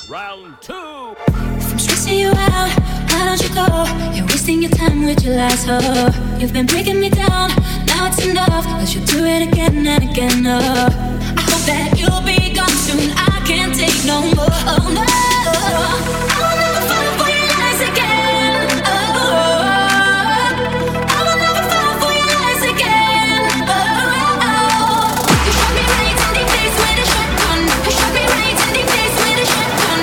Round two. If I'm stressing you out, why don't you go? You're wasting your time with your lies, oh. You've been breaking me down, now it's enough, 'cause you'll do it again and again, oh. I hope that you'll be gone soon, I can't take no more, oh no. I will never fall for your lies again, oh. I will never fall for your lies again, oh. You shot me right in the face with a shotgun. You shot me right in the face with a shotgun.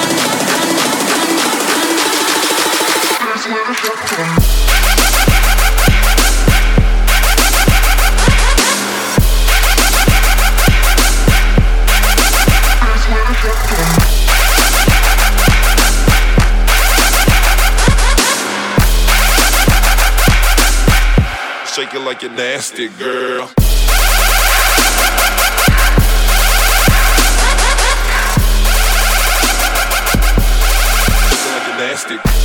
Shake it like you're nasty, girl. Shake it like you're nasty.